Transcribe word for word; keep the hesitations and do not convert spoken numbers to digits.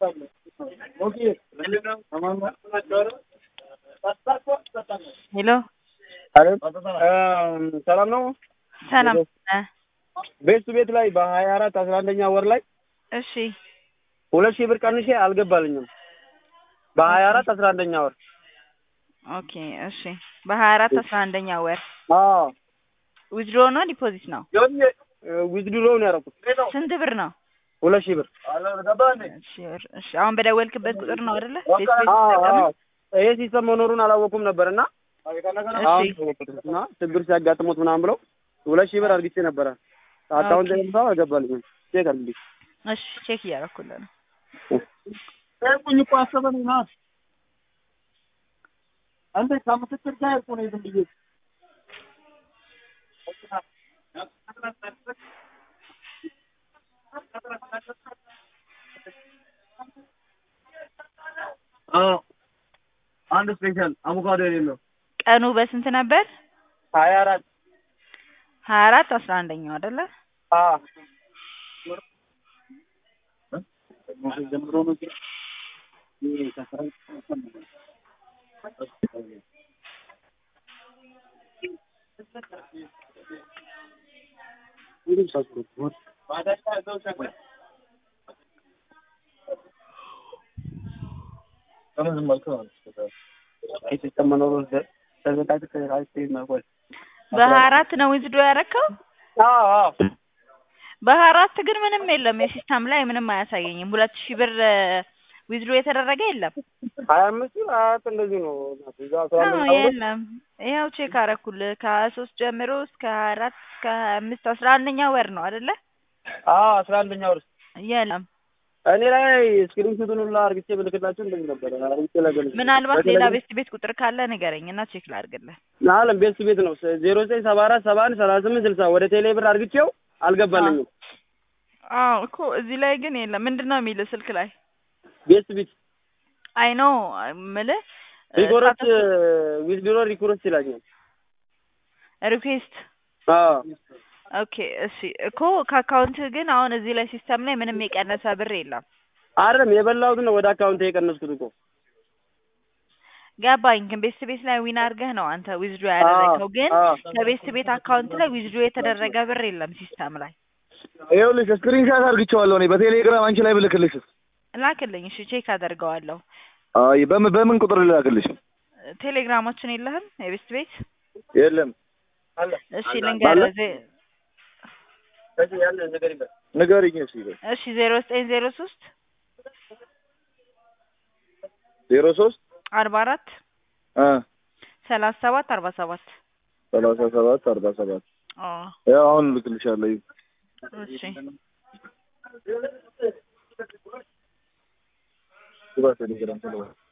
Hello. Hello. ሰላም ነው? ሰላም ቤት ቤት ላይ በሀያ አራት አስራ አንደኛ ወር ላይ እሺ ሁለት ሺህ ብር ቀንሼ አልገባልኝም። በሀያ አራት አስራ አንደኛ ወር ኦኬ እሺ በሀያ አራት አስራ አንደኛ ወር አዎ ዊዝድሮ ነው ዲፖዚት ነው? ዊዝድሮ ነው ያደረኩት። ስንት ብር ነው? ሁለት ሺህ ብር። እሺ እሺ አሁን በደወልክበት ቁጥር ነው አይደለ? አዎ ይሄ ሲስተም መኖሩን አላወኩም ነበርና አሁን እና ችግር ሲያጋጥሙት ምናምን ብለው ሁለት ሺህ ብር አድርጌ ነበር። አካውንት ላይ ነው አልገባልኝም። ቼክ አድርጊ። እሺ ቼክ እያደረኩልህ ነው። ታውቁኝ እኮ አሰበኝ ናት አንተ ከምትከር ጋር እኮ ነው ዝም ብዬ አዎ አንድ ስፔሻል አቮካዶ የሌለው ቀኑ በስንት ነበር? ሀያ አራት ሀያ አራት አስራ አንደኛው አይደለ? አዎ ጀምሮ ነው ይሄ ተፈራ ሁሉም ሳስቆጥ ባዳታ ዘው ሸቀ ከምን መልኩ ነው አይ ሲስተም መኖሩ ተዘጋጅ ከራስህ ማቆል በሀያ አራት ነው ዊዝድሮ ያደረከው? አዎ አዎ በሀያ አራት ግን ምንም የለም የሲስተም ላይ ምንም አያሳየኝም። ሁለት ሺህ ብር ዊዝድሮ የተደረገ የለም። ሀያ አምስት አራት እንደዚህ ነው እዛ አዎ የለም። ይኸው ቼክ አደረኩልህ ከሀያ ሶስት ጀምሮ እስከ ሀያ አራት እስከ ሀያ አምስት አስራ አንደኛ ወር ነው አይደለ? አዎ አስራ አንደኛ ወር የለም። እኔ ላይ ስክሪንሾቱን ሁሉ አርግቼ ብልክላችሁ እንደዚህ ነበር። አርግቼ ለገልጽ ምናልባት ሌላ ቤት ቤት ቁጥር ካለ ንገረኝና ቼክ ላድርግልህ። አለም ቤት ቤት ነው ዜሮ ዘጠኝ ሰባ አራት ሰባ አንድ ሰላሳ ስምንት ስልሳ ወደ ቴሌ ብር አርግቼው አልገባልኝም። አዎ እኮ እዚህ ላይ ግን የለም። ምንድነው የሚልህ ስልክ ላይ? ቤት ቤት አይ ኖ የምልህ ሪኮረስ ዊዝድሮ ሪኮረስ ይላኛል። ሪኩዌስት አዎ ኦኬ እሺ እኮ ከአካውንት ግን አሁን እዚህ ላይ ሲስተም ላይ ምንም የቀነሰ ብር የለም። አይደለም የበላሁት ነው ወደ አካውንት የቀነስኩት እኮ ገባኝ። ግን ቤት ቤት ላይ ዊን አድርገህ ነው አንተ ዊዝድሮ ያደረገው። ግን ከቤት ቤት አካውንት ላይ ዊዝድሮ የተደረገ ብር የለም ሲስተም ላይ። ይኸውልሽ ስክሪንሻት አድርግቼዋለሁ እኔ በቴሌግራም አንቺ ላይ ብልክልሽ ላክልኝ። እሺ ቼክ አደርገዋለሁ። አይ በምን በምን ቁጥር ልላክልሽ? ቴሌግራማችን የለህም? የቤት ቤት የለም አለ። እሺ ልንገርህ እሺ ያለ ነገር ይበል ንገሪኝ። እሺ እሺ ዜሮ ዘጠኝ ዜሮ ሶስት ዜሮ ሶስት አርባ አራት አ ሰላሳ ሰባት አርባ ሰባት ሰላሳ ሰባት አርባ ሰባት አዎ ያው አሁን ልክልሻለሁ። እሺ ይባስ ቴሌግራም